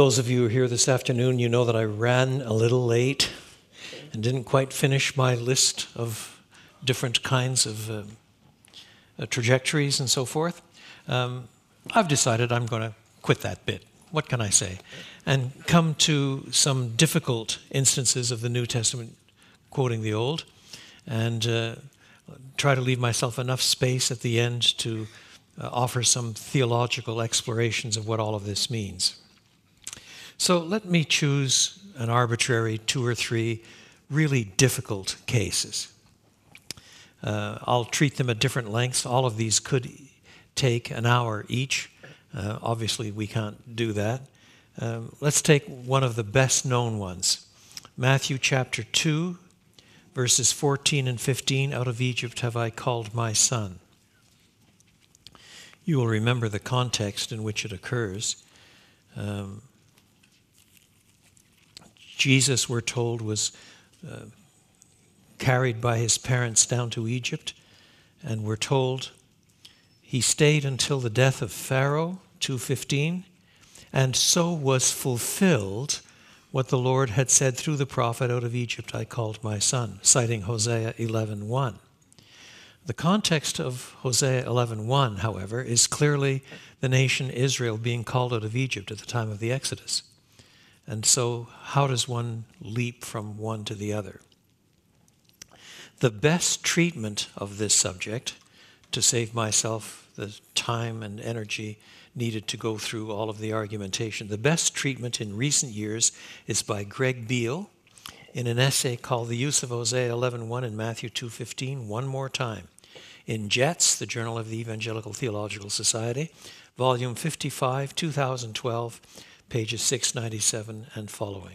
Those of you who are here this afternoon, you know that I ran a little late and didn't quite finish my list of different kinds of trajectories and so forth. I've decided I'm going to quit that bit. What can I say? And come to some difficult instances of the New Testament quoting the Old, and try to leave myself enough space at the end to offer some theological explorations of what all of this means. So let me choose an arbitrary 2 or 3 really difficult cases. I'll treat them at different lengths. All of these could take an hour each. Obviously, we can't do that. Let's take one of the best known ones. Matthew chapter 2, verses 14 and 15, "Out of Egypt have I called my son." You will remember the context in which it occurs. Jesus, we're told, was carried by his parents down to Egypt, and we're told he stayed until the death of Pharaoh, 2:15, and so was fulfilled what the Lord had said through the prophet, "Out of Egypt I called my son," citing Hosea 11:1. The context of Hosea 11:1, however, is clearly the nation Israel being called out of Egypt at the time of the Exodus. And so how does one leap from one to the other? The best treatment of this subject, to save myself the time and energy needed to go through all of the argumentation, the best treatment in recent years is by Greg Beale in an essay called "The Use of Hosea 11:1 in Matthew 2:15 One More Time" in JETS, the Journal of the Evangelical Theological Society, volume 55, 2012, pages 697 and following.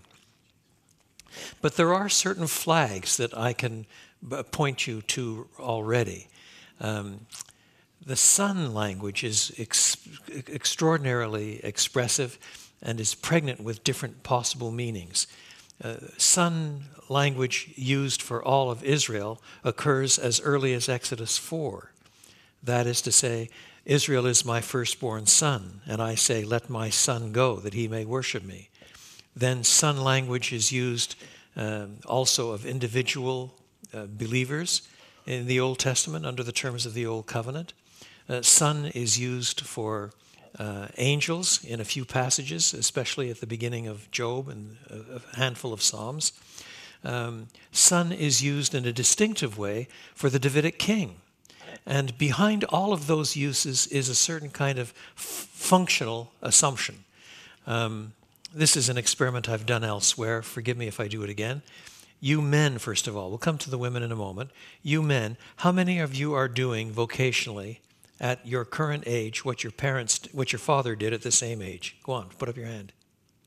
But there are certain flags that I can point you to already. The son language is extraordinarily expressive and is pregnant with different possible meanings. Son language used for all of Israel occurs as early as Exodus 4. That is to say, "Israel is my firstborn son, and I say, let my son go, that he may worship me." Then son language is used also of individual believers in the Old Testament under the terms of the Old Covenant. Son is used for angels in a few passages, especially at the beginning of Job and a handful of Psalms. Son is used in a distinctive way for the Davidic king. And behind all of those uses is a certain kind of functional assumption. This is an experiment I've done elsewhere. Forgive me if I do it again. You men, first of all, we'll come to the women in a moment. You men, how many of you are doing vocationally at your current age what your father did at the same age? Go on, put up your hand.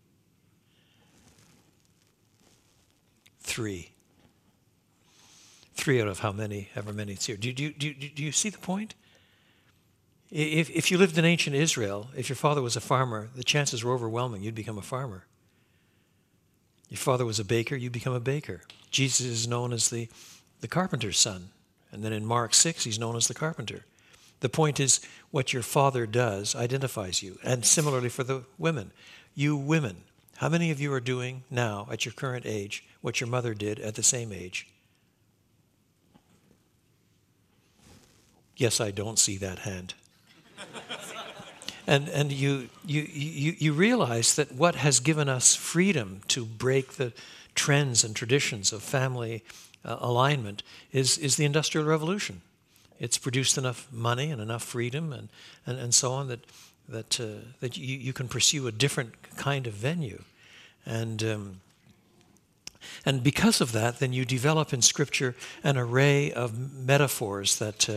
3. 3 out of however many it's here. Do you see the point? If you lived in ancient Israel, if your father was a farmer, the chances were overwhelming you'd become a farmer. Your father was a baker, you'd become a baker. Jesus is known as the carpenter's son. And then in Mark 6, he's known as the carpenter. The point is, what your father does identifies you. And similarly for the women. You women, how many of you are doing now, at your current age, what your mother did at the same age? Yes, I don't see that hand. And you realize that what has given us freedom to break the trends and traditions of family alignment is the Industrial Revolution. It's produced enough money and enough freedom and so on that you can pursue a different kind of venue. And because of that, then you develop in Scripture an array of metaphors that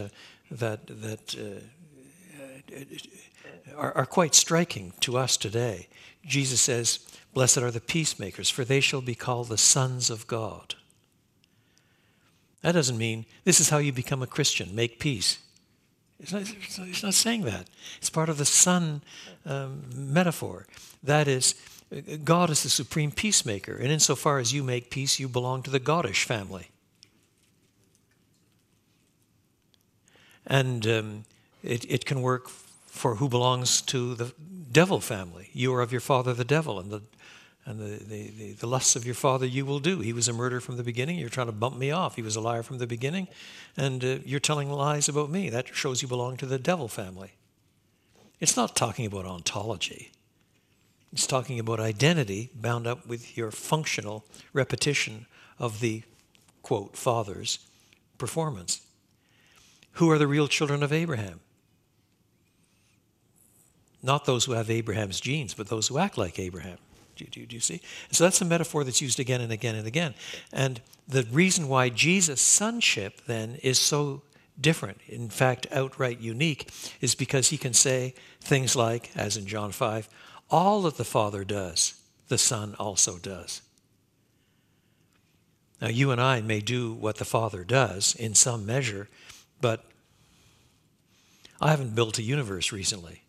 are quite striking to us today. Jesus says, "Blessed are the peacemakers, for they shall be called the sons of God." That doesn't mean this is how you become a Christian, make peace. It's not saying that. It's part of the son metaphor. That is, God is the supreme peacemaker, and insofar as you make peace, you belong to the Godish family. And it can work for who belongs to the devil family. You are of your father the devil, and the lusts of your father you will do. He was a murderer from the beginning. You're trying to bump me off. He was a liar from the beginning, and you're telling lies about me. That shows you belong to the devil family. It's not talking about ontology. It's talking about identity bound up with your functional repetition of the, quote, father's performance. Who are the real children of Abraham? Not those who have Abraham's genes, but those who act like Abraham. Do you see? So that's a metaphor that's used again and again and again. And the reason why Jesus' sonship then is so different, in fact outright unique, is because he can say things like, as in John 5, all that the Father does, the Son also does. Now you and I may do what the Father does in some measure, but I haven't built a universe recently.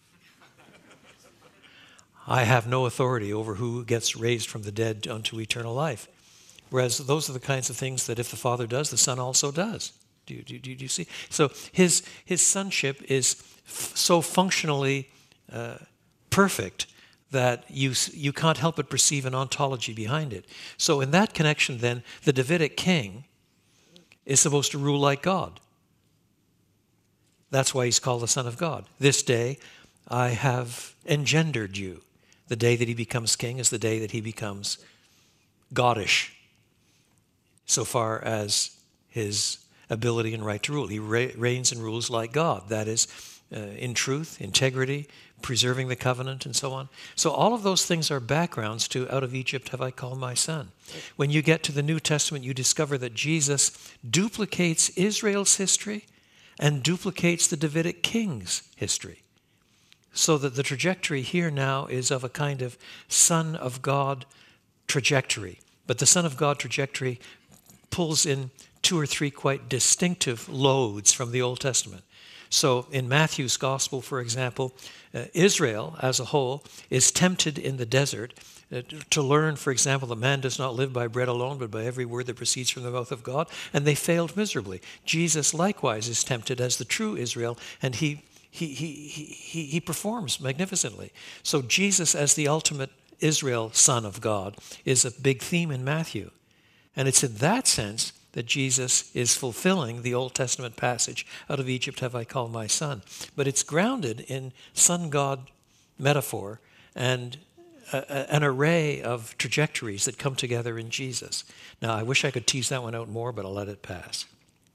I have no authority over who gets raised from the dead unto eternal life. Whereas those are the kinds of things that if the Father does, the Son also does. Do you see? So his sonship is so functionally perfect that you can't help but perceive an ontology behind it. So in that connection then, the Davidic king is supposed to rule like God. That's why he's called the Son of God. This day I have engendered you. The day that he becomes king is the day that he becomes Godish, so far as his ability and right to rule. He reigns and rules like God. That is, in truth, integrity, preserving the covenant, and so on. So all of those things are backgrounds to out of Egypt have I called my son. When you get to the New Testament, you discover that Jesus duplicates Israel's history and duplicates the Davidic king's history. So that the trajectory here now is of a kind of Son of God trajectory. But the Son of God trajectory pulls in two or three quite distinctive loads from the Old Testament. So in Matthew's Gospel, for example, Israel as a whole is tempted in the desert to learn, for example, that man does not live by bread alone, but by every word that proceeds from the mouth of God, and they failed miserably. Jesus likewise is tempted as the true Israel, and he performs magnificently. So Jesus as the ultimate Israel Son of God is a big theme in Matthew. And it's in that sense that Jesus is fulfilling the Old Testament passage, out of Egypt have I called my son. But it's grounded in son-God metaphor and an array of trajectories that come together in Jesus. Now, I wish I could tease that one out more, but I'll let it pass.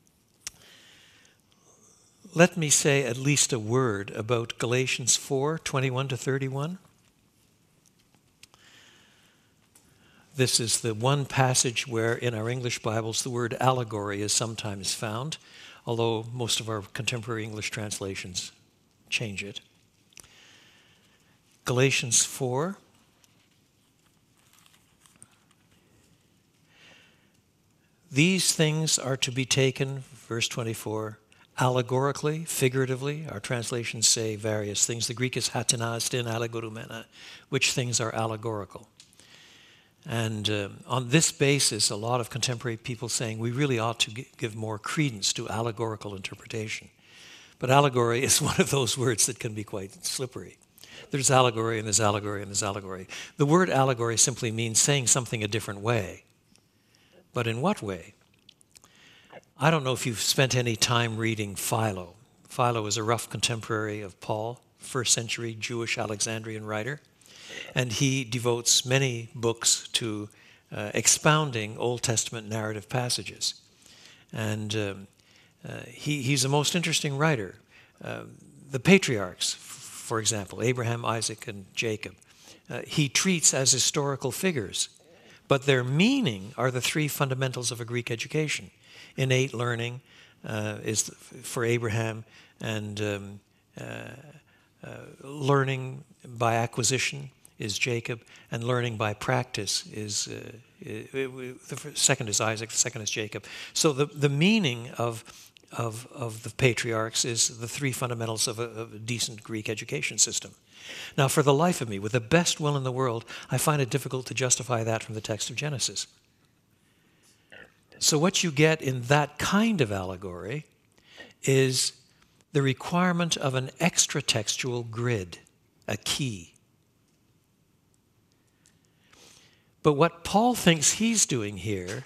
Let me say at least a word about Galatians 4:21-31. This is the one passage where in our English Bibles the word allegory is sometimes found, although most of our contemporary English translations change it. Galatians 4. These things are to be taken, verse 24, allegorically, figuratively. Our translations say various things. The Greek is hatinastin allegorumena, which things are allegorical. And on this basis, a lot of contemporary people saying we really ought to give more credence to allegorical interpretation. But allegory is one of those words that can be quite slippery. There's allegory and there's allegory and there's allegory. The word allegory simply means saying something a different way. But in what way? I don't know if you've spent any time reading Philo. Philo is a rough contemporary of Paul, first century Jewish Alexandrian writer. And he devotes many books to expounding Old Testament narrative passages. And he's a most interesting writer. The patriarchs, for example, Abraham, Isaac, and Jacob, he treats as historical figures. But their meaning are the three fundamentals of a Greek education. Innate learning is for Abraham, and learning by acquisition is Jacob, and learning by practice is, the second is Isaac, the second is Jacob. So the meaning of the patriarchs is the three fundamentals of a decent Greek education system. Now, for the life of me, with the best will in the world, I find it difficult to justify that from the text of Genesis. So what you get in that kind of allegory is the requirement of an extra-textual grid a key. But what Paul thinks he's doing here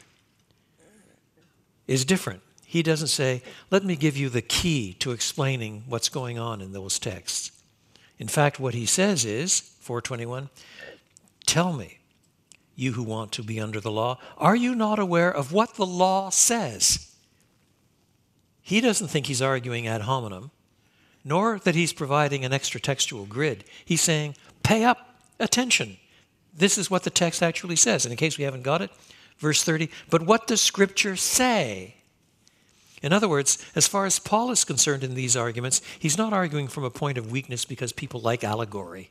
is different. He doesn't say, let me give you the key to explaining what's going on in those texts. In fact, what he says is, 4:21, tell me, you who want to be under the law, are you not aware of what the law says? He doesn't think he's arguing ad hominem, nor that he's providing an extra textual grid. He's saying, pay up attention. This is what the text actually says. And in case we haven't got it, verse 30, but what does Scripture say? In other words, as far as Paul is concerned in these arguments, he's not arguing from a point of weakness because people like allegory.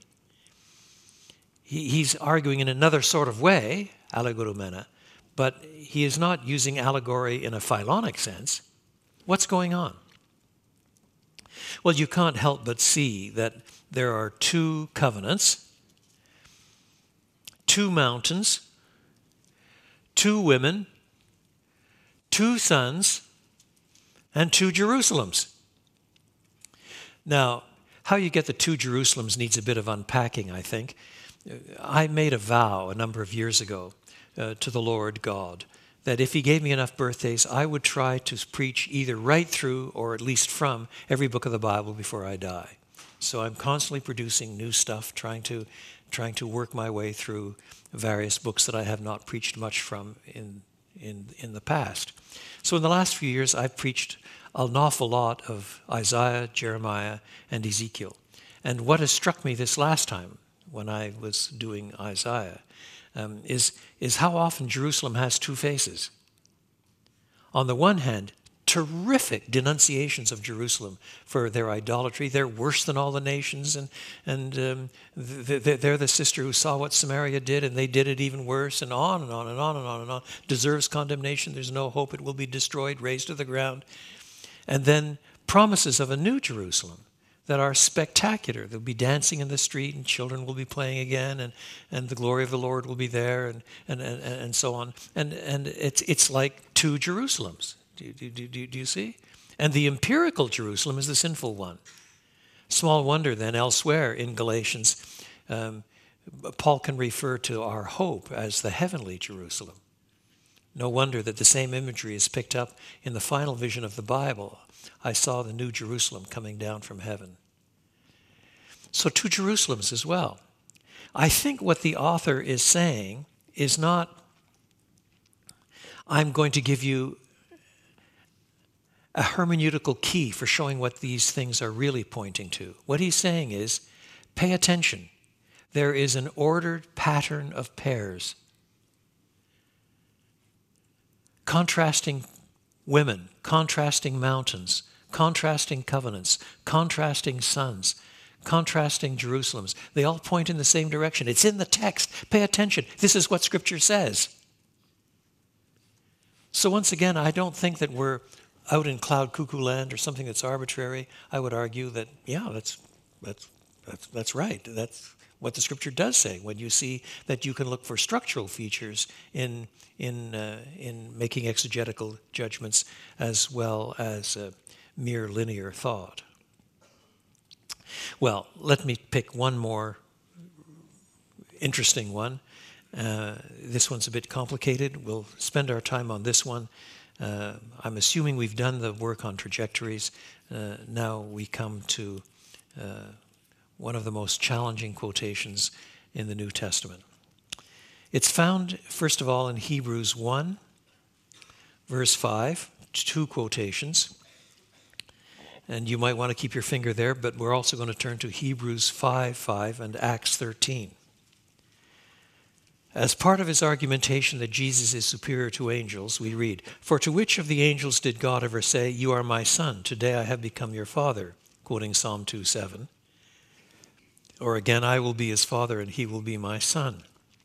He's arguing in another sort of way, allegorumena, but he is not using allegory in a Philonic sense. What's going on? Well, you can't help but see that there are two covenants, two mountains, two women, two sons, and two Jerusalems. Now, how you get the two Jerusalems needs a bit of unpacking, I think. I made a vow a number of years ago to the Lord God that if he gave me enough birthdays, I would try to preach either right through or at least from every book of the Bible before I die. So I'm constantly producing new stuff, trying to work my way through various books that I have not preached much from in the past. So in the last few years, I've preached an awful lot of Isaiah, Jeremiah, and Ezekiel. And what has struck me this last time when I was doing Isaiah is how often Jerusalem has two faces. On the one hand, terrific denunciations of Jerusalem for their idolatry. They're worse than all the nations, and they're the sister who saw what Samaria did, and they did it even worse, and on and on and on and on and on. Deserves condemnation. There's no hope. It will be destroyed, razed to the ground. And then promises of a new Jerusalem that are spectacular. They'll be dancing in the street, and children will be playing again, and the glory of the Lord will be there, and so on. And it's like two Jerusalems. Do you see? And the empirical Jerusalem is the sinful one. Small wonder then elsewhere in Galatians, Paul can refer to our hope as the heavenly Jerusalem. No wonder that the same imagery is picked up in the final vision of the Bible. I saw the new Jerusalem coming down from heaven. So two Jerusalems as well. I think what the author is saying is not, I'm going to give you a hermeneutical key for showing what these things are really pointing to. What he's saying is, pay attention. There is an ordered pattern of pairs. Contrasting women, contrasting mountains, contrasting covenants, contrasting sons, contrasting Jerusalems. They all point in the same direction. It's in the text. Pay attention. This is what Scripture says. So once again, I don't think that we're out in cloud cuckoo land or something that's arbitrary. I would argue that, yeah, that's right. That's what the Scripture does say. When you see that you can look for structural features in making exegetical judgments as well as mere linear thought. Well, let me pick one more interesting one. This one's a bit complicated. We'll spend our time on this one. I'm assuming we've done the work on trajectories. Now we come to one of the most challenging quotations in the New Testament. It's found, first of all, in Hebrews 1, verse 5, two quotations. And you might want to keep your finger there, but we're also going to turn to Hebrews 5:5 and Acts 13. As part of his argumentation that Jesus is superior to angels, we read, "For to which of the angels did God ever say, 'You are my son, today I have become your father'?" Quoting Psalm 2:7. Or again, "I will be his father and he will be my son."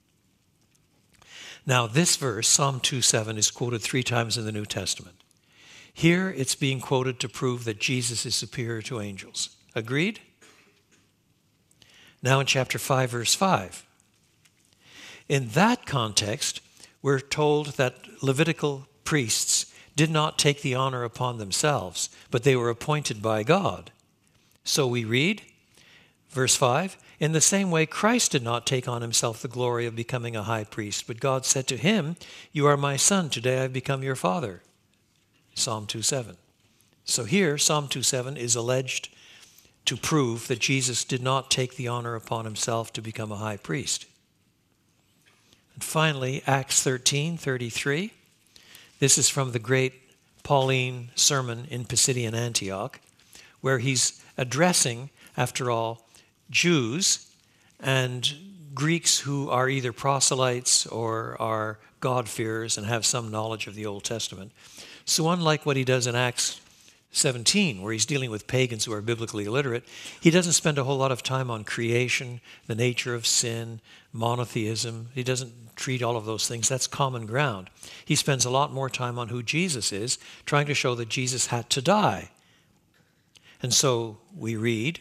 Now this verse, Psalm 2:7, is quoted 3 times in the New Testament. Here it's being quoted to prove that Jesus is superior to angels. Agreed? Now in chapter 5, verse 5. In that context, we're told that Levitical priests did not take the honor upon themselves, but they were appointed by God. So we read, verse 5, In the same way, Christ did not take on himself the glory of becoming a high priest, but God said to him, "You are my son, today I have become your father." Psalm 2:7. So here, Psalm 2:7 is alleged to prove that Jesus did not take the honor upon himself to become a high priest. And finally, Acts 13:33. This is from the great Pauline sermon in Pisidian Antioch, where he's addressing, after all, Jews and Greeks who are either proselytes or are God-fearers and have some knowledge of the Old Testament. So unlike what he does in Acts 17, where he's dealing with pagans who are biblically illiterate, he doesn't spend a whole lot of time on creation, the nature of sin, monotheism. He doesn't treat all of those things. That's common ground. He spends a lot more time on who Jesus is, trying to show that Jesus had to die. And so we read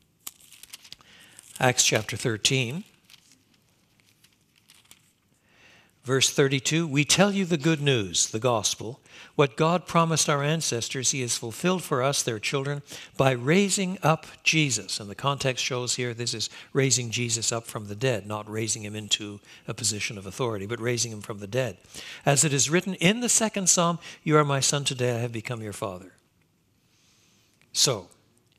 Acts chapter 13, verse 32, "We tell you the good news, the gospel. What God promised our ancestors, he has fulfilled for us, their children, by raising up Jesus." And the context shows here this is raising Jesus up from the dead, not raising him into a position of authority, but raising him from the dead. "As it is written in the second psalm, 'You are my son, today I have become your father.'" So,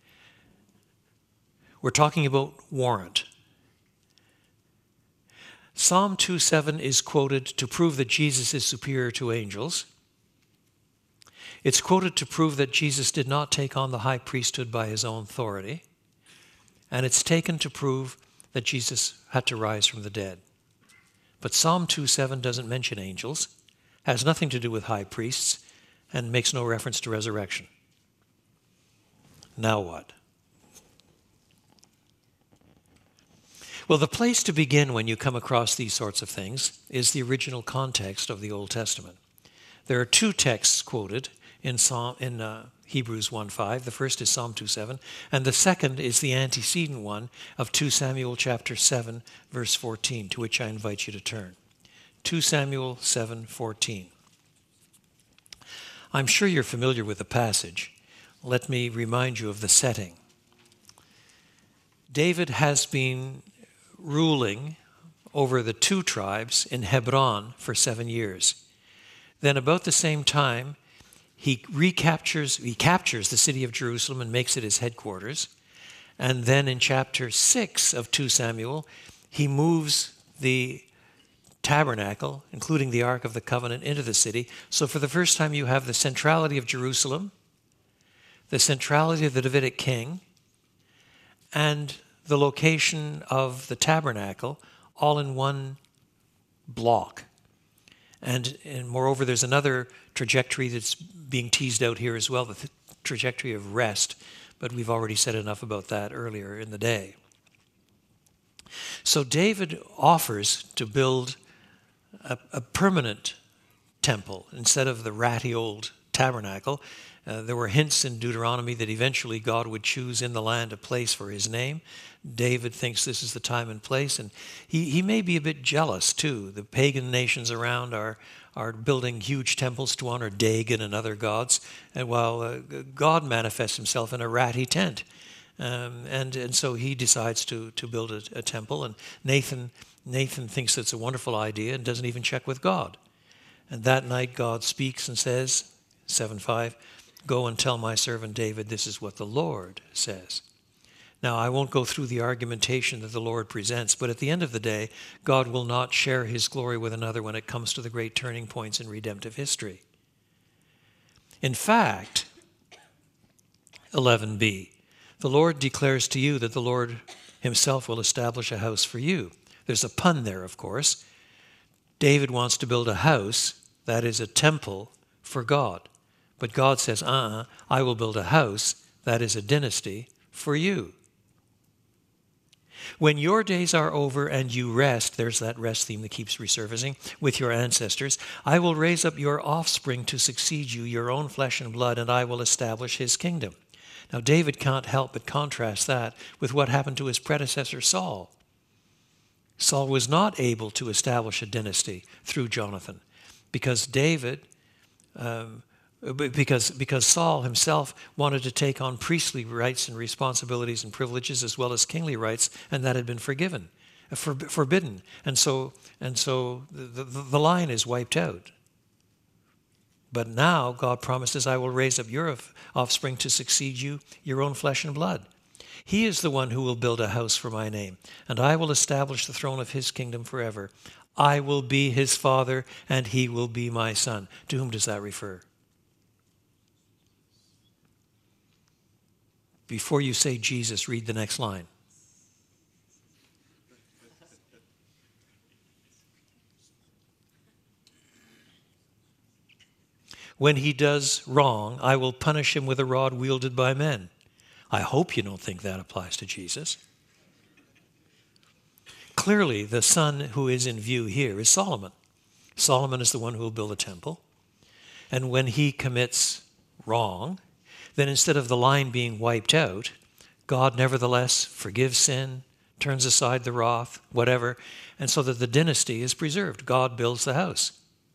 we're talking about warrant. Psalm 2:7 is quoted to prove that Jesus is superior to angels. It's quoted to prove that Jesus did not take on the high priesthood by his own authority. And it's taken to prove that Jesus had to rise from the dead. But Psalm 2:7 doesn't mention angels, has nothing to do with high priests, and makes no reference to resurrection. Now what? Well, the place to begin when you come across these sorts of things is the original context of the Old Testament. There are two texts quoted in Hebrews 1:5. The first is Psalm 2:7, and the second is the antecedent one of 2 Samuel chapter 7, verse 14, to which I invite you to turn. 2 Samuel 7:14. I'm sure you're familiar with the passage. Let me remind you of the setting. David has been ruling over the two tribes in Hebron for 7 years. Then about the same time, he captures the city of Jerusalem and makes it his headquarters. And then in chapter 6 of 2 Samuel, he moves the tabernacle, including the Ark of the Covenant, into the city. So for the first time, you have the centrality of Jerusalem, the centrality of the Davidic king, and the location of the tabernacle all in one block. And moreover, there's another trajectory that's being teased out here as well, the trajectory of rest, but we've already said enough about that earlier in the day. So David offers to build a permanent temple instead of the ratty old tabernacle. There were hints in Deuteronomy that eventually God would choose in the land a place for his name. David thinks this is the time and place, and he may be a bit jealous too. The pagan nations around are building huge temples to honor Dagon and other gods, and while God manifests himself in a ratty tent. And so he decides to build a temple, and Nathan thinks it's a wonderful idea and doesn't even check with God. And that night God speaks and says, 7:5, "Go and tell my servant David, this is what the Lord says." Now, I won't go through the argumentation that the Lord presents, but at the end of the day, God will not share his glory with another when it comes to the great turning points in redemptive history. In fact, 11b, the Lord declares to you that the Lord himself will establish a house for you. There's a pun there, of course. David wants to build a house, that is a temple, for God. But God says, I will build a house, that is a dynasty, for you. When your days are over and you rest, there's that rest theme that keeps resurfacing, with your ancestors, I will raise up your offspring to succeed you, your own flesh and blood, and I will establish his kingdom. Now, David can't help but contrast that with what happened to his predecessor, Saul. Saul was not able to establish a dynasty through Jonathan because David Because Saul himself wanted to take on priestly rights and responsibilities and privileges as well as kingly rights, and that had been forbidden. And so the line is wiped out. But now God promises, I will raise up your offspring to succeed you, your own flesh and blood. He is the one who will build a house for my name, and I will establish the throne of his kingdom forever. I will be his father, and he will be my son. To whom does that refer? Before you say Jesus, read the next line. When he does wrong, I will punish him with a rod wielded by men. I hope you don't think that applies to Jesus. Clearly, the son who is in view here is Solomon. Solomon is the one who will build a temple. And when he commits wrong, then instead of the line being wiped out, God nevertheless forgives sin, turns aside the wrath, whatever, and so that the dynasty is preserved. God builds the house.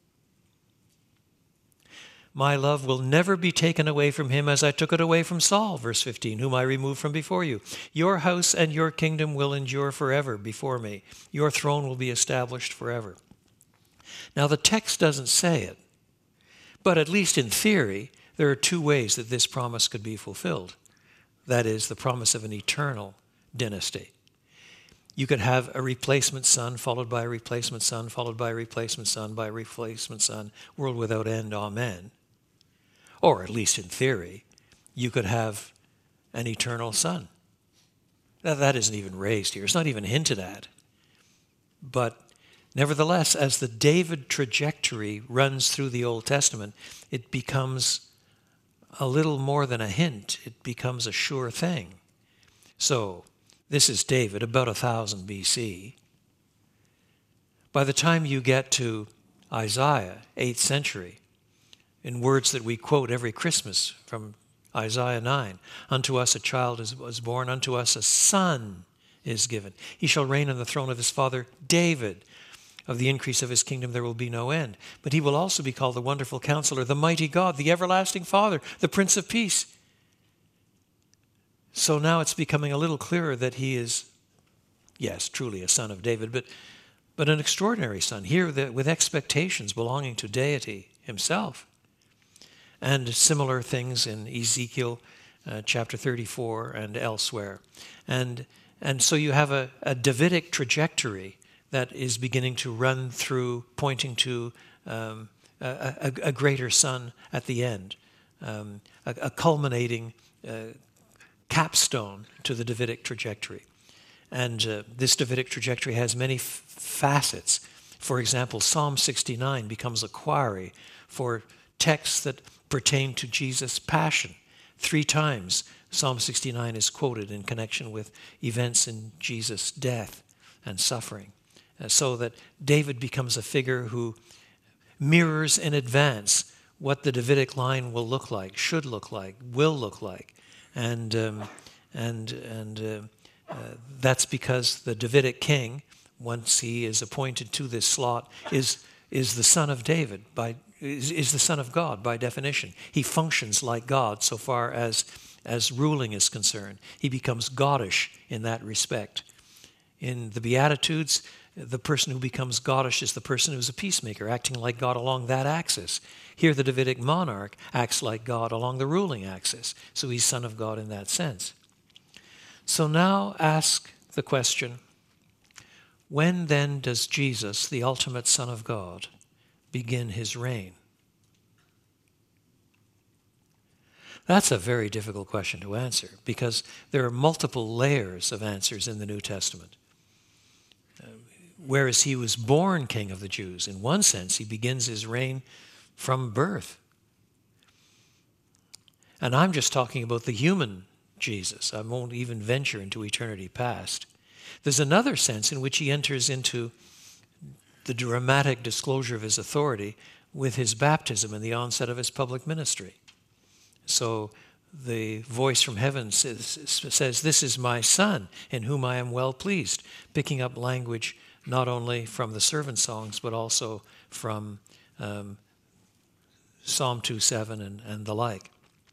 My love will never be taken away from him as I took it away from Saul, verse 15, whom I removed from before you. Your house and your kingdom will endure forever before me. Your throne will be established forever. Now, the text doesn't say it, but at least in theory, there are two ways that this promise could be fulfilled. That is, the promise of an eternal dynasty. You could have a replacement son, followed by a replacement son, followed by a replacement son, by a replacement son, world without end, amen. Or, at least in theory, you could have an eternal son. Now, that isn't even raised here. It's not even hinted at. But nevertheless, as the David trajectory runs through the Old Testament, it becomes a little more than a hint. It becomes a sure thing. So, this is David, about 1000 BC. By the time you get to Isaiah, 8th century, in words that we quote every Christmas from Isaiah 9, unto us a child was born, unto us a son is given. He shall reign on the throne of his father David. Of the increase of his kingdom there will be no end. But he will also be called the Wonderful Counselor, the Mighty God, the Everlasting Father, the Prince of Peace. So now it's becoming a little clearer that he is, yes, truly a son of David, but an extraordinary son, here with expectations belonging to deity himself. And similar things in Ezekiel chapter 34 and elsewhere. And so you have a Davidic trajectory that is beginning to run through, pointing to a greater son at the end, a culminating capstone to the Davidic trajectory. And this Davidic trajectory has many facets. For example, Psalm 69 becomes a quarry for texts that pertain to Jesus' passion. 3 times Psalm 69 is quoted in connection with events in Jesus' death and suffering. So that David becomes a figure who mirrors in advance what the Davidic line will look like, should look like, will look like. And that's because the Davidic king, once he is appointed to this slot, is the son of David, is the son of God by definition. He functions like God so far as ruling is concerned. He becomes Godish in that respect. In the Beatitudes, the person who becomes Godish is the person who's a peacemaker, acting like God along that axis. Here, the Davidic monarch acts like God along the ruling axis, so he's son of God in that sense. So now ask the question, when then does Jesus, the ultimate Son of God, begin his reign? That's a very difficult question to answer because there are multiple layers of answers in the New Testament. Whereas he was born King of the Jews, in one sense, he begins his reign from birth. And I'm just talking about the human Jesus. I won't even venture into eternity past. There's another sense in which he enters into the dramatic disclosure of his authority with his baptism and the onset of his public ministry. So the voice from heaven says, "This is my son, in whom I am well pleased," picking up language not only from the servant songs, but also from Psalm 2:7 and the like.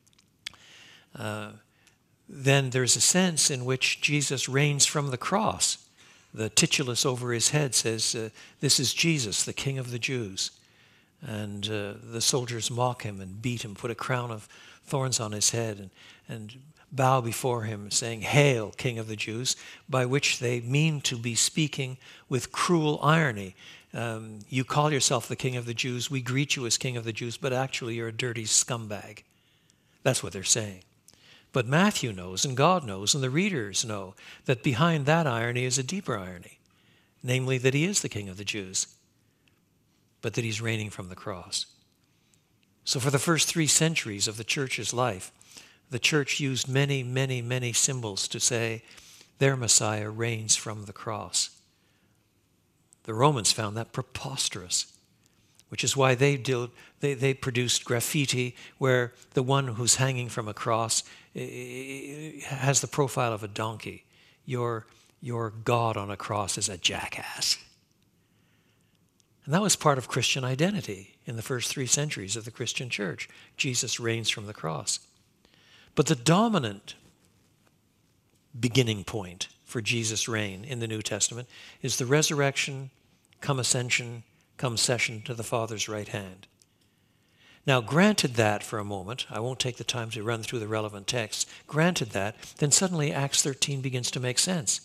Then there's a sense in which Jesus reigns from the cross. The titulus over his head says, this is Jesus, the King of the Jews. And the soldiers mock him and beat him, put a crown of thorns on his head and bow before him, saying, "Hail, King of the Jews," by which they mean to be speaking with cruel irony. You call yourself the King of the Jews, we greet you as King of the Jews, but actually you're a dirty scumbag. That's what they're saying. But Matthew knows, and God knows, and the readers know, that behind that irony is a deeper irony, namely that he is the King of the Jews, but that he's reigning from the cross. So for the first 3 centuries of the church's life, the church used many, many, many symbols to say their Messiah reigns from the cross. The Romans found that preposterous, which is why they produced graffiti where the one who's hanging from a cross has the profile of a donkey. Your God on a cross is a jackass. And that was part of Christian identity in the first 3 centuries of the Christian church. Jesus reigns from the cross. But the dominant beginning point for Jesus' reign in the New Testament is the resurrection, come ascension, come session to the Father's right hand. Now, granted that for a moment, I won't take the time to run through the relevant texts, granted that, then suddenly Acts 13 begins to make sense.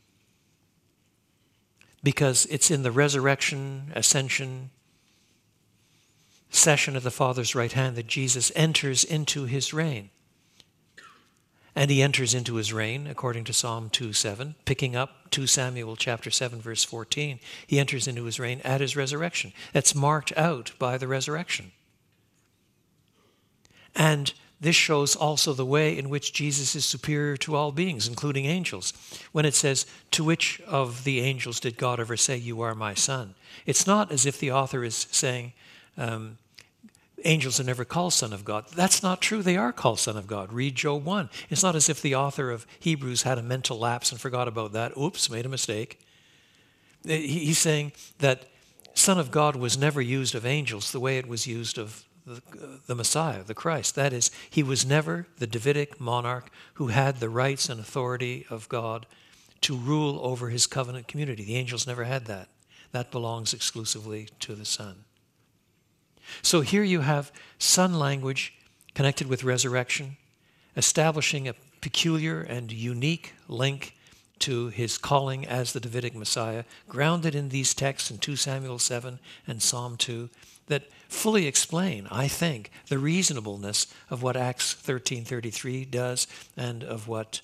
Because it's in the resurrection, ascension, session of the Father's right hand that Jesus enters into his reign. And he enters into his reign, according to Psalm 2:7, picking up 2 Samuel chapter 7, verse 14. He enters into his reign at his resurrection. That's marked out by the resurrection. And this shows also the way in which Jesus is superior to all beings, including angels. When it says, "To which of the angels did God ever say, 'You are my son'?" It's not as if the author is saying, angels are never called son of God. That's not true. They are called son of God. Read Job 1. It's not as if the author of Hebrews had a mental lapse and forgot about that. Oops, made a mistake. He's saying that son of God was never used of angels the way it was used of the Messiah, the Christ. That is, he was never the Davidic monarch who had the rights and authority of God to rule over his covenant community. The angels never had that. That belongs exclusively to the Son. So here you have Son language connected with resurrection, establishing a peculiar and unique link to his calling as the Davidic Messiah, grounded in these texts in 2 Samuel 7 and Psalm 2, that fully explain, I think, the reasonableness of what Acts 13:33 does and of what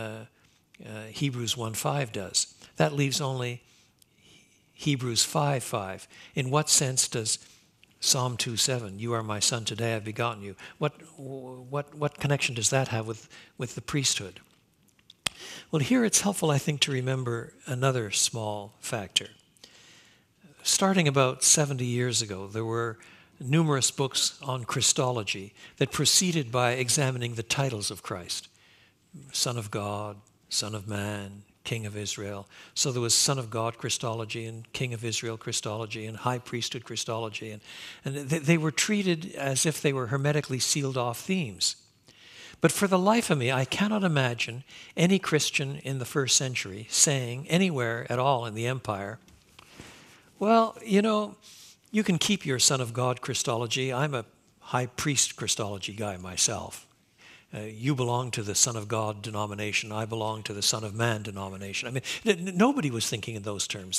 Hebrews 1:5 does. That leaves only Hebrews 5:5. In what sense does Psalm 2:7, "You are my son, today I've begotten you"? What connection does that have with the priesthood? Well, here it's helpful, I think, to remember another small factor. Starting about 70 years ago, there were numerous books on Christology that proceeded by examining the titles of Christ. Son of God, Son of Man, King of Israel. So there was Son of God Christology and King of Israel Christology and High Priesthood Christology. And they were treated as if they were hermetically sealed off themes. But for the life of me, I cannot imagine any Christian in the first century saying anywhere at all in the empire, "Well, you can keep your Son of God Christology. I'm a High Priest Christology guy myself. You belong to the Son of God denomination. I belong to the Son of Man denomination." I mean, nobody was thinking in those terms.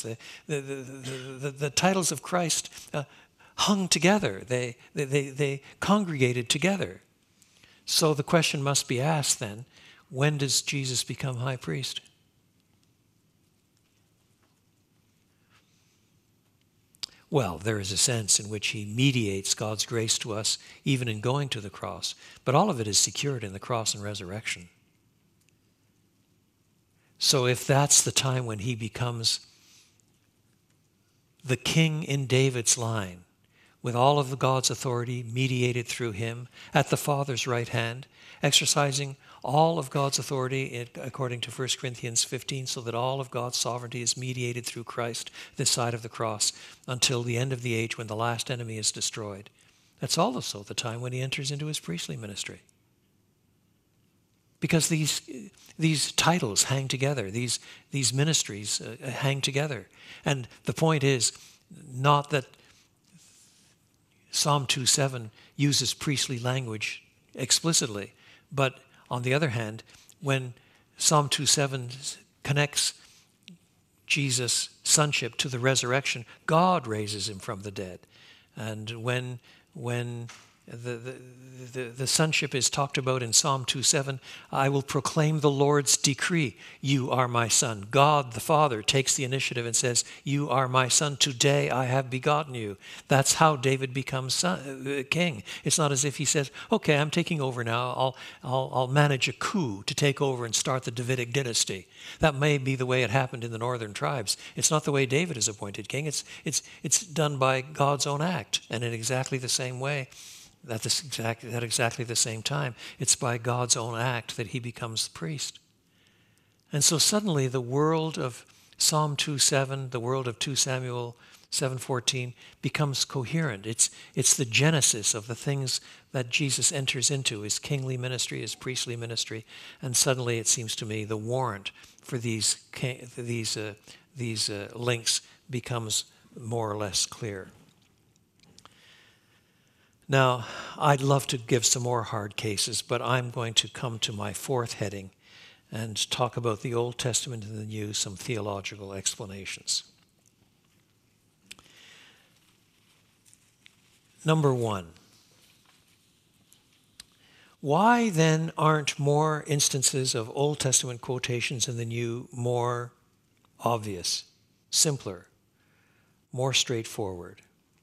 The titles of Christ hung together. They congregated together. So the question must be asked then, when does Jesus become high priest? Well, there is a sense in which he mediates God's grace to us even in going to the cross, but all of it is secured in the cross and resurrection. So if that's the time when he becomes the king in David's line, with all of God's authority mediated through him at the Father's right hand, exercising all of God's authority according to 1 Corinthians 15, so that all of God's sovereignty is mediated through Christ this side of the cross until the end of the age when the last enemy is destroyed. That's also the time when he enters into his priestly ministry. Because these titles hang together, these ministries hang together. And the point is not that Psalm 2:7 uses priestly language explicitly, but on the other hand, when Psalm 2:7 connects Jesus' sonship to the resurrection, God raises him from the dead. And when the sonship is talked about in Psalm 2:7, I will proclaim the Lord's decree. You are my son. God the Father takes the initiative and says, you are my son. Today I have begotten you. That's how David becomes king. It's not as if he says, okay, I'm taking over now. I'll manage a coup to take over and start the Davidic dynasty. That may be the way it happened in the northern tribes. It's not the way David is appointed king. It's done by God's own act, and in exactly the same way. At exactly the same time, it's by God's own act that he becomes priest. And so suddenly the world of Psalm 2:7, the world of 2 Samuel 7:14 becomes coherent. It's the genesis of the things that Jesus enters into, his kingly ministry, his priestly ministry, and suddenly it seems to me the warrant for these links becomes more or less clear. Now, I'd love to give some more hard cases, but I'm going to come to my fourth heading and talk about the Old Testament and the New, some theological explanations. Number one, why then aren't more instances of Old Testament quotations in the New more obvious, simpler, more straightforward?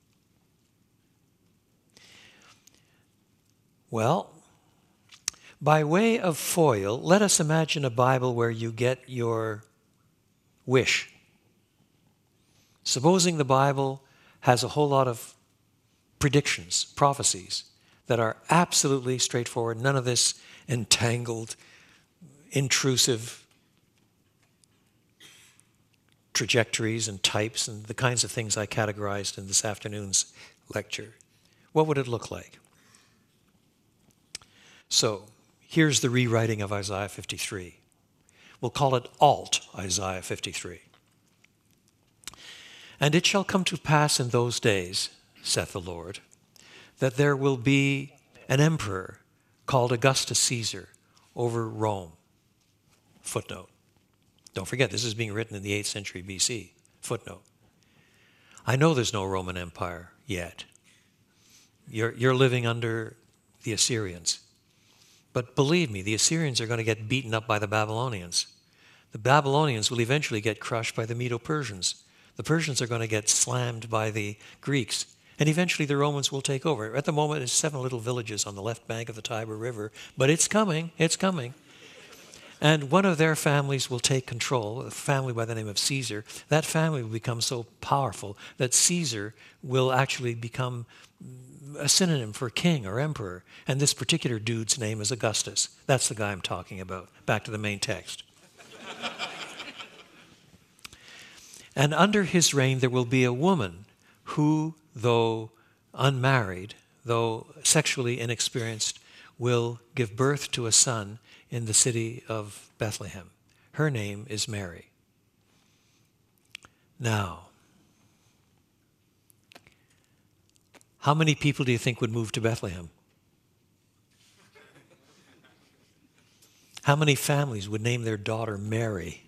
Well, by way of foil, let us imagine a Bible where you get your wish. Supposing the Bible has a whole lot of predictions, prophecies, that are absolutely straightforward, none of this entangled, intrusive trajectories and types and the kinds of things I categorized in this afternoon's lecture. What would it look like? So, here's the rewriting of Isaiah 53. We'll call it Alt Isaiah 53. And it shall come to pass in those days, saith the Lord, that there will be an emperor called Augustus Caesar over Rome. Footnote. Don't forget, this is being written in the 8th century BC. Footnote. I know there's no Roman Empire yet. You're living under the Assyrians. But believe me, the Assyrians are going to get beaten up by the Babylonians. The Babylonians will eventually get crushed by the Medo-Persians. The Persians are going to get slammed by the Greeks. And eventually the Romans will take over. At the moment, it's 7 little villages on the left bank of the Tiber River. But it's coming. It's coming. And one of their families will take control, a family by the name of Caesar. That family will become so powerful that Caesar will actually become a synonym for king or emperor. And this particular dude's name is Augustus. That's the guy I'm talking about. Back to the main text. And under his reign there will be a woman who, though unmarried, though sexually inexperienced, will give birth to a son in the city of Bethlehem. Her name is Mary. Now, how many people do you think would move to Bethlehem? How many families would name their daughter Mary?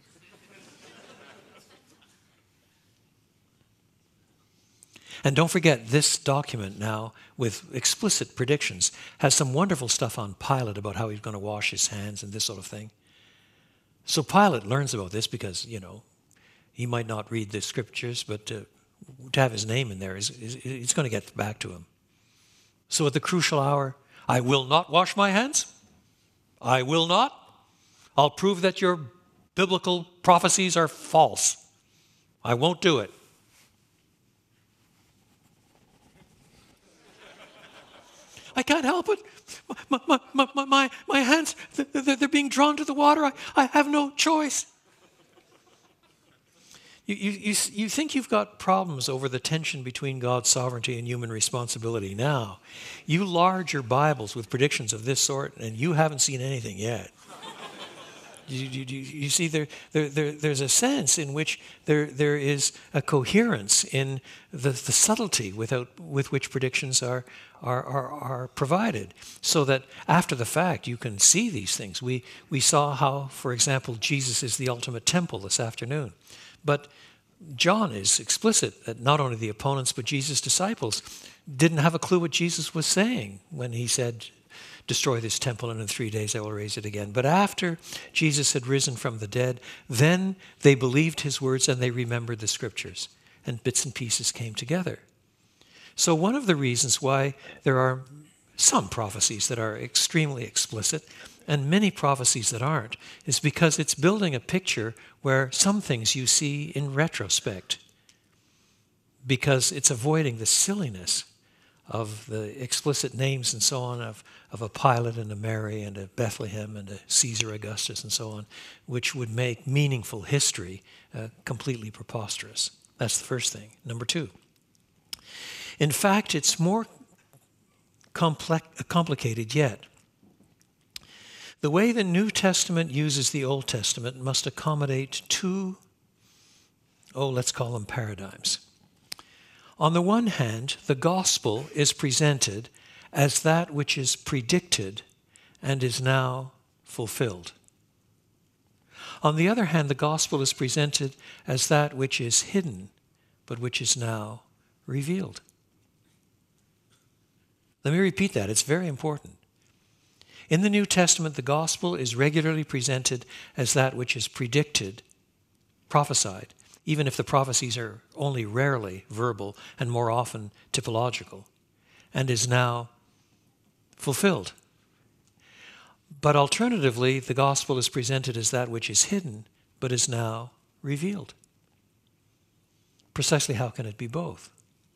And don't forget, this document now, with explicit predictions, has some wonderful stuff on Pilate about how he's going to wash his hands and this sort of thing. So Pilate learns about this because, he might not read the scriptures, but to have his name in there, it's going to get back to him. So at the crucial hour, I will not wash my hands. I will not. I'll prove that your biblical prophecies are false. I won't do it. I can't help it. My hands, they're being drawn to the water. I have no choice. You think you've got problems over the tension between God's sovereignty and human responsibility now. You lard your Bibles with predictions of this sort, and you haven't seen anything yet. You see, there's a sense in which there is a coherence in the subtlety with which predictions are provided, so that after the fact you can see these things. We saw how, for example, Jesus is the ultimate temple this afternoon. But John is explicit that not only the opponents but Jesus' disciples didn't have a clue what Jesus was saying when he said, "Destroy this temple, and in 3 days I will raise it again." But after Jesus had risen from the dead, then they believed his words and they remembered the scriptures, and bits and pieces came together. So one of the reasons why there are some prophecies that are extremely explicit and many prophecies that aren't is because it's building a picture where some things you see in retrospect, because it's avoiding the silliness of the explicit names and so on of a Pilate and a Mary and a Bethlehem and a Caesar Augustus and so on, which would make meaningful history completely preposterous. That's the first thing. Number two, in fact, it's more complicated yet. The way the New Testament uses the Old Testament must accommodate two, let's call them paradigms. On the one hand, the gospel is presented as that which is predicted and is now fulfilled. On the other hand, the gospel is presented as that which is hidden, but which is now revealed. Let me repeat that. It's very important. In the New Testament, the gospel is regularly presented as that which is predicted, prophesied, even if the prophecies are only rarely verbal and more often typological, and is now fulfilled. But alternatively, the gospel is presented as that which is hidden, but is now revealed. Precisely how can it be both?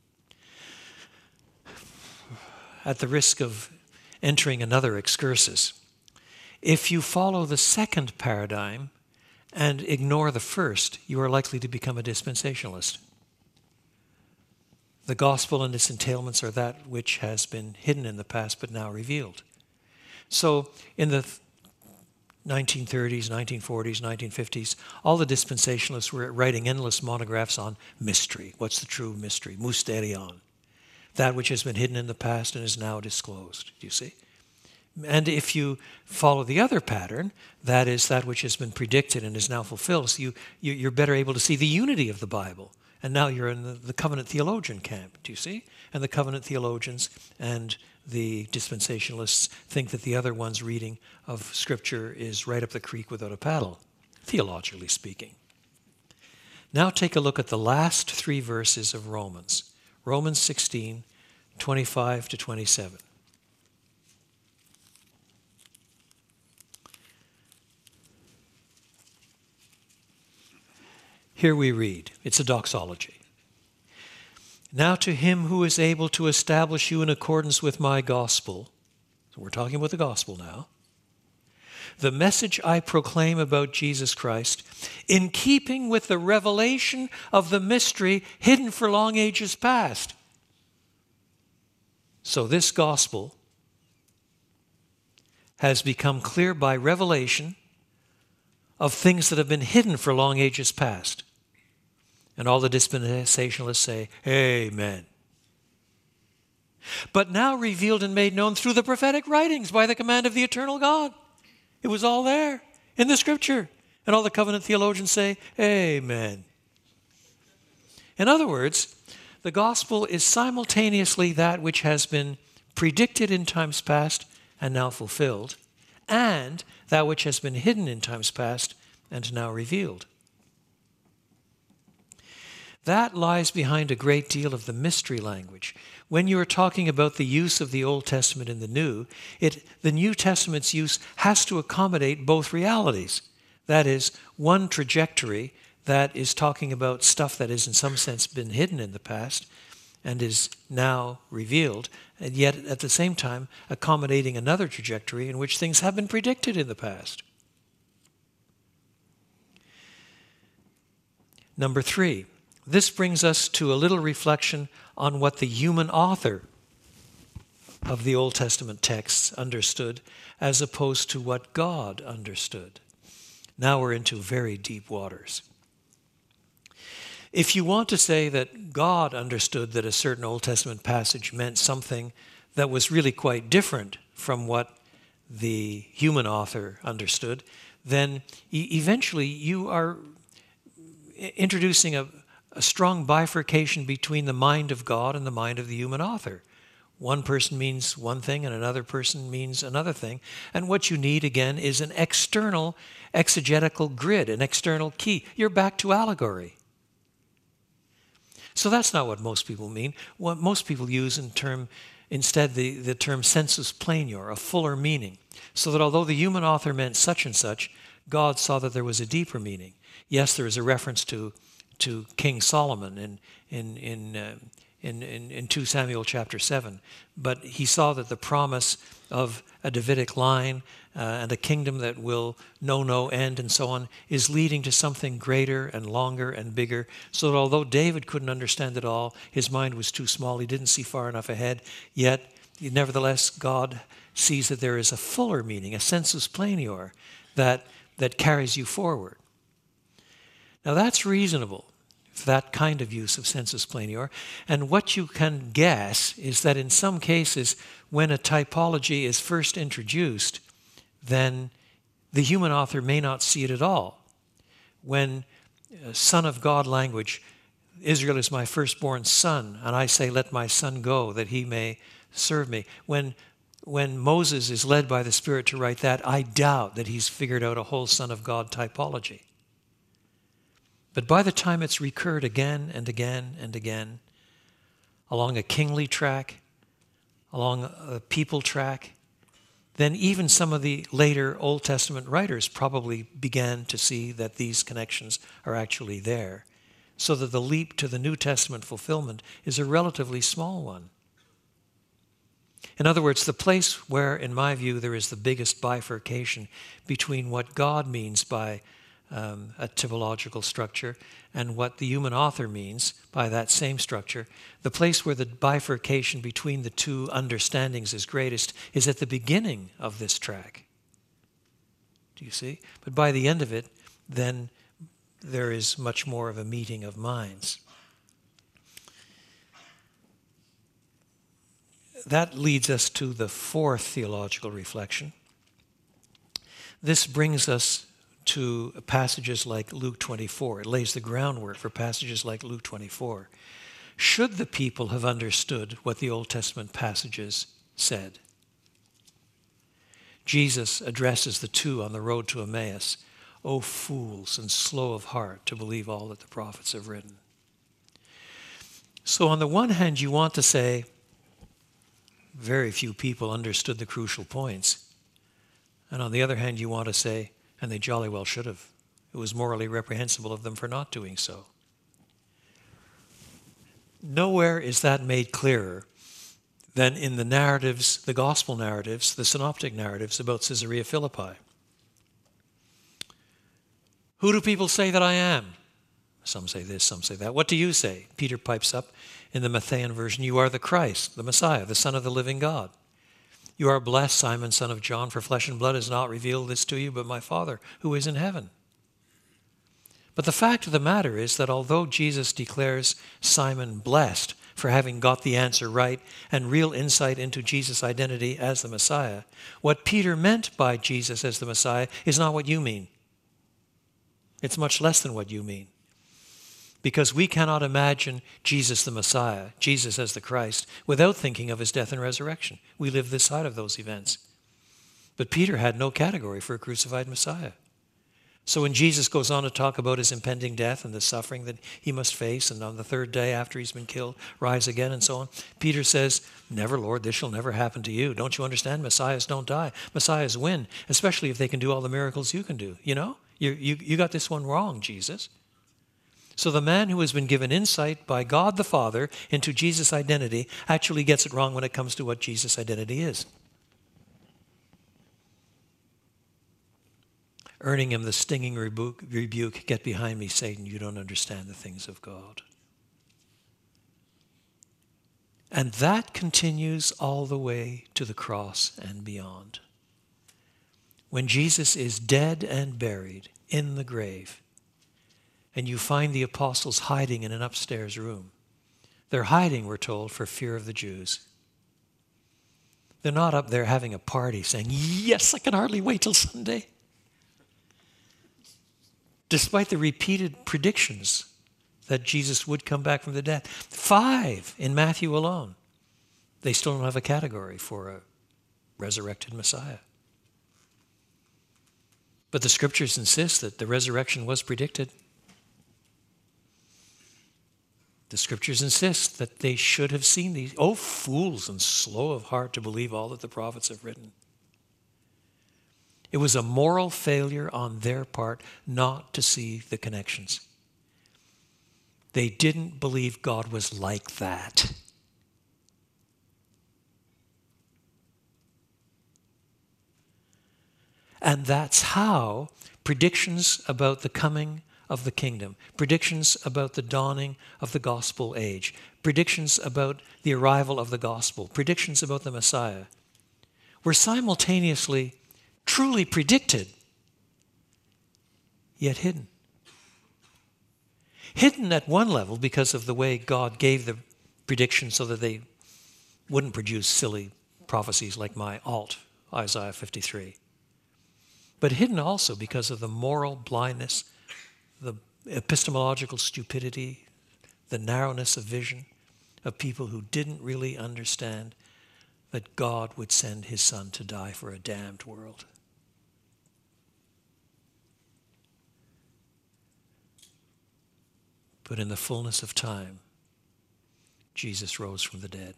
At the risk of entering another excursus, if you follow the second paradigm and ignore the first, you are likely to become a dispensationalist. The gospel and its entailments are that which has been hidden in the past but now revealed. So in the 1930s, 1940s, 1950s, all the dispensationalists were writing endless monographs on mystery. What's the true mystery? Mysterion. That which has been hidden in the past and is now disclosed. Do you see? And if you follow the other pattern, that is that which has been predicted and is now fulfilled, so you're better able to see the unity of the Bible. And now you're in the covenant theologian camp, do you see? And the covenant theologians and the dispensationalists think that the other one's reading of Scripture is right up the creek without a paddle, theologically speaking. Now take a look at the last three verses of Romans. Romans 16, 25 to 27. Here we read, it's a doxology. Now to him who is able to establish you in accordance with my gospel, so we're talking about the gospel now, the message I proclaim about Jesus Christ, in keeping with the revelation of the mystery hidden for long ages past. So this gospel has become clear by revelation of things that have been hidden for long ages past. And all the dispensationalists say, amen. But now revealed and made known through the prophetic writings by the command of the eternal God. It was all there in the Scripture. And all the covenant theologians say, amen. In other words, the gospel is simultaneously that which has been predicted in times past and now fulfilled, and that which has been hidden in times past and now revealed. That lies behind a great deal of the mystery language. When you are talking about the use of the Old Testament in the New, the New Testament's use has to accommodate both realities. That is, one trajectory that is talking about stuff that has in some sense been hidden in the past and is now revealed, and yet at the same time accommodating another trajectory in which things have been predicted in the past. Number 3, this brings us to a little reflection on what the human author of the Old Testament texts understood as opposed to what God understood. Now we're into very deep waters. If you want to say that God understood that a certain Old Testament passage meant something that was really quite different from what the human author understood, then eventually you are introducing a strong bifurcation between the mind of God and the mind of the human author. One person means one thing and another person means another thing. And what you need, again, is an external exegetical grid, an external key. You're back to allegory. So that's not what most people mean. What most people use instead the term sensus plenior, a fuller meaning. So that although the human author meant such and such, God saw that there was a deeper meaning. Yes, there is a reference to King Solomon in 2 Samuel chapter 7. But he saw that the promise of a Davidic line and a kingdom that will know no end and so on is leading to something greater and longer and bigger. So that although David couldn't understand it all, his mind was too small, he didn't see far enough ahead, yet nevertheless God sees that there is a fuller meaning, a sensus plenior, that carries you forward. Now that's reasonable, that kind of use of sensus plenior. And what you can guess is that in some cases, when a typology is first introduced, then the human author may not see it at all. When Son of God language, Israel is my firstborn son, and I say, let my son go, that he may serve me. When Moses is led by the Spirit to write that, I doubt that he's figured out a whole Son of God typology. But by the time it's recurred again and again and again, along a kingly track, along a people track, then even some of the later Old Testament writers probably began to see that these connections are actually there, so that the leap to the New Testament fulfillment is a relatively small one. In other words, the place where, in my view, there is the biggest bifurcation between what God means by a typological structure and what the human author means by that same structure, the place where the bifurcation between the two understandings is greatest is at the beginning of this track. Do you see? But by the end of it, then there is much more of a meeting of minds. That leads us to the fourth theological reflection. This brings us to passages like Luke 24. It lays the groundwork for passages like Luke 24. Should the people have understood what the Old Testament passages said? Jesus addresses the two on the road to Emmaus. O fools and slow of heart to believe all that the prophets have written. So on the one hand, you want to say, very few people understood the crucial points. And on the other hand, you want to say, and they jolly well should have. It was morally reprehensible of them for not doing so. Nowhere is that made clearer than in the narratives, the gospel narratives, the synoptic narratives about Caesarea Philippi. Who do people say that I am? Some say this, some say that. What do you say? Peter pipes up in the Matthean version, you are the Christ, the Messiah, the Son of the living God. You are blessed, Simon, son of John, for flesh and blood has not revealed this to you, but my Father who is in heaven. But the fact of the matter is that although Jesus declares Simon blessed for having got the answer right and real insight into Jesus' identity as the Messiah, what Peter meant by Jesus as the Messiah is not what you mean. It's much less than what you mean. Because we cannot imagine Jesus the Messiah, Jesus as the Christ, without thinking of his death and resurrection. We live this side of those events. But Peter had no category for a crucified Messiah. So when Jesus goes on to talk about his impending death and the suffering that he must face, and on the third day after he's been killed, rise again and so on, Peter says, never, Lord, this shall never happen to you. Don't you understand? Messiahs don't die. Messiahs win, especially if they can do all the miracles you can do. You know? You got this one wrong, Jesus. So the man who has been given insight by God the Father into Jesus' identity actually gets it wrong when it comes to what Jesus' identity is. earning him the stinging rebuke, "Get behind me, Satan, you don't understand the things of God." And that continues all the way to the cross and beyond. When Jesus is dead and buried in the grave, and you find the apostles hiding in an upstairs room. They're hiding, we're told, for fear of the Jews. They're not up there having a party saying, "Yes, I can hardly wait till Sunday." Despite the repeated predictions that Jesus would come back from the dead, 5 in Matthew alone, they still don't have a category for a resurrected Messiah. But the scriptures insist that the resurrection was predicted. The scriptures insist that they should have seen these. Oh, fools and slow of heart to believe all that the prophets have written. It was a moral failure on their part not to see the connections. They didn't believe God was like that. And that's how predictions about the coming of the kingdom, predictions about the dawning of the gospel age, predictions about the arrival of the gospel, predictions about the Messiah, were simultaneously truly predicted, yet hidden. Hidden at one level because of the way God gave the predictions so that they wouldn't produce silly prophecies like my alt, Isaiah 53. But hidden also because of the moral blindness, the epistemological stupidity, the narrowness of vision of people who didn't really understand that God would send his Son to die for a damned world. But in the fullness of time, Jesus rose from the dead.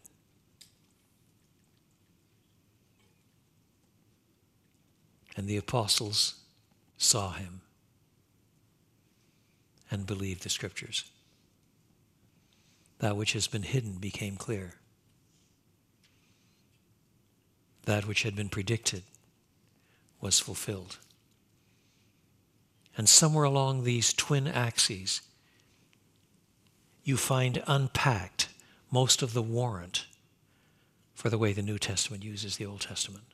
And the apostles saw him and believed the scriptures. That which has been hidden became clear. That which had been predicted was fulfilled. And somewhere along these twin axes, you find unpacked most of the warrant for the way the New Testament uses the Old Testament.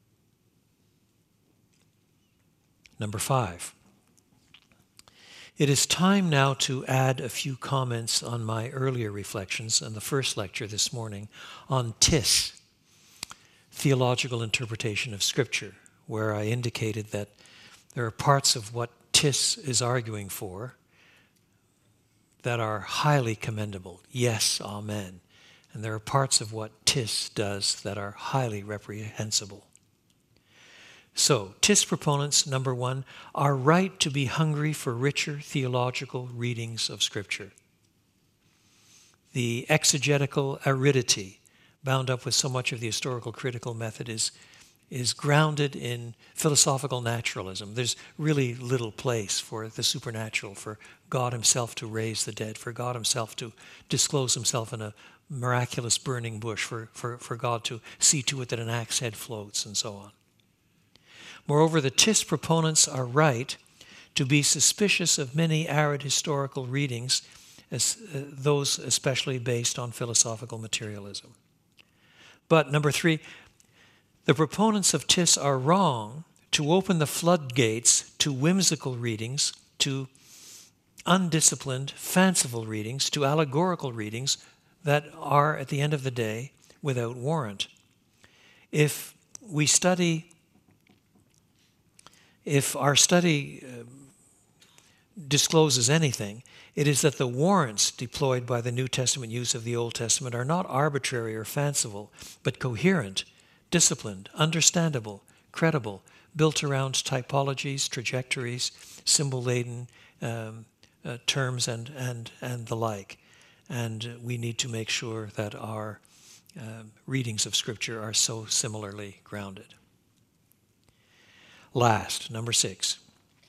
Number 5. It is time now to add a few comments on my earlier reflections in the first lecture this morning on TIS, theological interpretation of Scripture, where I indicated that there are parts of what TIS is arguing for that are highly commendable. Yes, amen. And there are parts of what TIS does that are highly reprehensible. So, TIS proponents, number 1, are right to be hungry for richer theological readings of Scripture. The exegetical aridity bound up with so much of the historical critical method is grounded in philosophical naturalism. There's really little place for the supernatural, for God himself to raise the dead, for God himself to disclose himself in a miraculous burning bush, for God to see to it that an axe head floats, and so on. Moreover, the TIS proponents are right to be suspicious of many arid historical readings, those especially based on philosophical materialism. But number 3, the proponents of TIS are wrong to open the floodgates to whimsical readings, to undisciplined, fanciful readings, to allegorical readings that are, at the end of the day, without warrant. If our study discloses anything, it is that the warrants deployed by the New Testament use of the Old Testament are not arbitrary or fanciful, but coherent, disciplined, understandable, credible, built around typologies, trajectories, symbol-laden terms, and the like. And we need to make sure that our readings of Scripture are so similarly grounded. Last, number 6.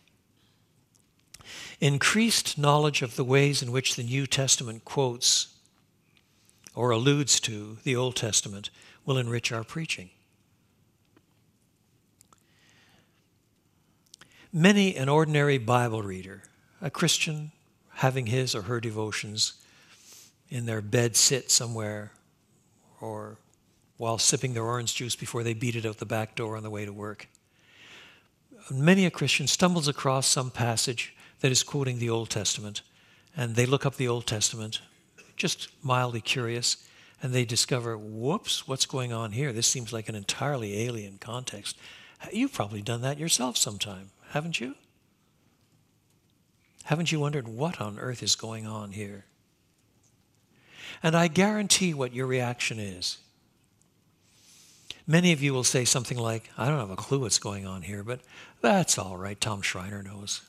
Increased knowledge of the ways in which the New Testament quotes or alludes to the Old Testament will enrich our preaching. Many an ordinary Bible reader, a Christian having his or her devotions in their bed sit somewhere or while sipping their orange juice before they beat it out the back door on the way to work. Many a Christian stumbles across some passage that is quoting the Old Testament, and they look up the Old Testament, just mildly curious, and they discover, whoops, what's going on here? This seems like an entirely alien context. You've probably done that yourself sometime, haven't you? Haven't you wondered what on earth is going on here? And I guarantee what your reaction is. Many of you will say something like, I don't have a clue what's going on here, but that's all right, Tom Schreiner knows.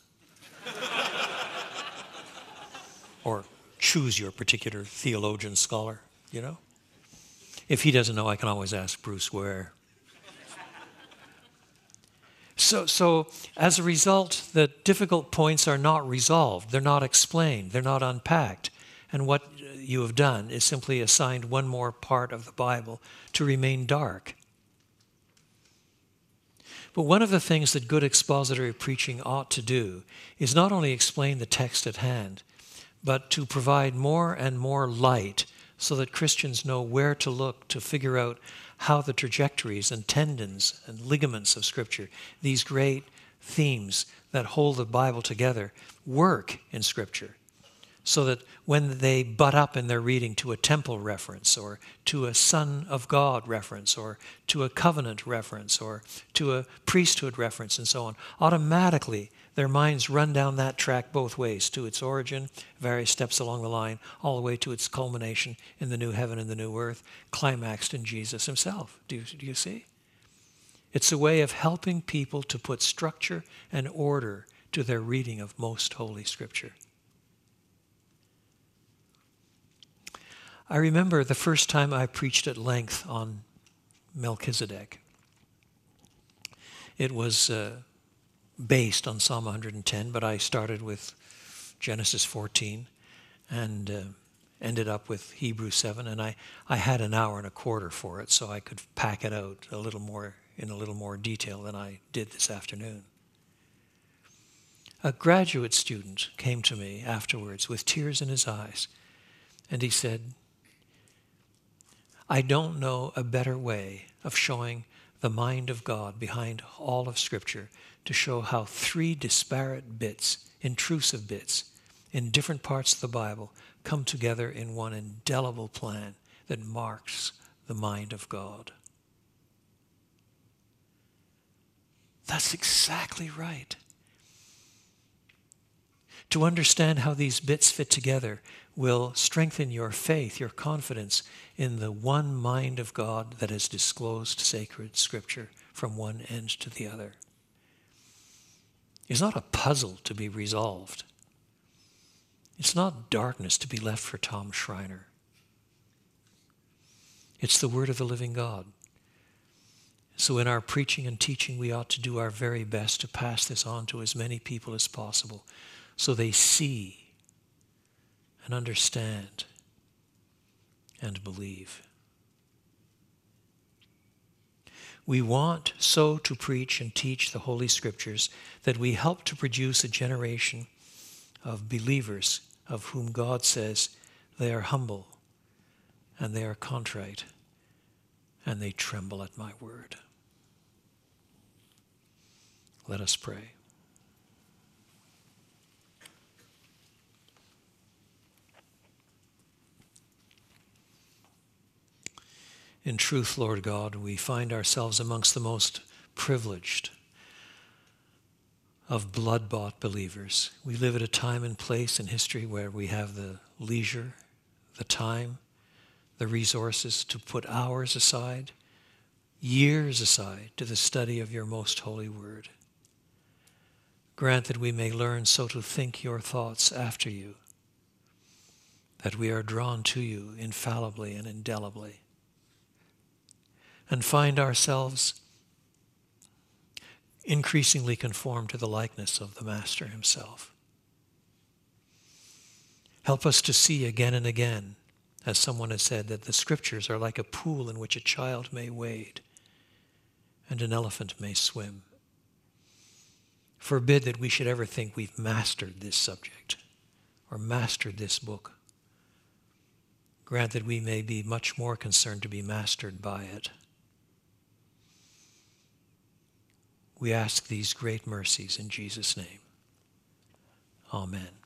Or choose your particular theologian scholar, you know. If he doesn't know, I can always ask Bruce Ware. So as a result, the difficult points are not resolved. They're not explained. They're not unpacked. And what you have done is simply assigned one more part of the Bible to remain dark. But one of the things that good expository preaching ought to do is not only explain the text at hand, but to provide more and more light so that Christians know where to look to figure out how the trajectories and tendons and ligaments of Scripture, these great themes that hold the Bible together, work in Scripture. So that when they butt up in their reading to a temple reference or to a Son of God reference or to a covenant reference or to a priesthood reference and so on, automatically their minds run down that track both ways, to its origin, various steps along the line, all the way to its culmination in the new heaven and the new earth, climaxed in Jesus himself. Do you see? It's a way of helping people to put structure and order to their reading of most Holy Scripture. I remember the first time I preached at length on Melchizedek. It was based on Psalm 110, but I started with Genesis 14 and ended up with Hebrews 7, and I had an hour and a quarter for it, so I could pack it out in a little more detail than I did this afternoon. A graduate student came to me afterwards with tears in his eyes, and he said, I don't know a better way of showing the mind of God behind all of Scripture to show how three disparate bits, intrusive bits, in different parts of the Bible come together in one indelible plan that marks the mind of God. That's exactly right. To understand how these bits fit together will strengthen your faith, your confidence in the one mind of God that has disclosed sacred Scripture from one end to the other. It's not a puzzle to be resolved. It's not darkness to be left for Tom Schreiner. It's the Word of the living God. So in our preaching and teaching, we ought to do our very best to pass this on to as many people as possible so they see and understand and believe. We want so to preach and teach the Holy Scriptures that we help to produce a generation of believers of whom God says they are humble and they are contrite and they tremble at my word. Let us pray. In truth, Lord God, we find ourselves amongst the most privileged of blood-bought believers. We live at a time and place in history where we have the leisure, the time, the resources to put hours aside, years aside, to the study of your most holy word. Grant that we may learn so to think your thoughts after you, that we are drawn to you infallibly and indelibly, and find ourselves increasingly conformed to the likeness of the Master himself. Help us to see again and again, as someone has said, that the Scriptures are like a pool in which a child may wade and an elephant may swim. Forbid that we should ever think we've mastered this subject or mastered this book. Grant that we may be much more concerned to be mastered by it. We ask these great mercies in Jesus' name. Amen.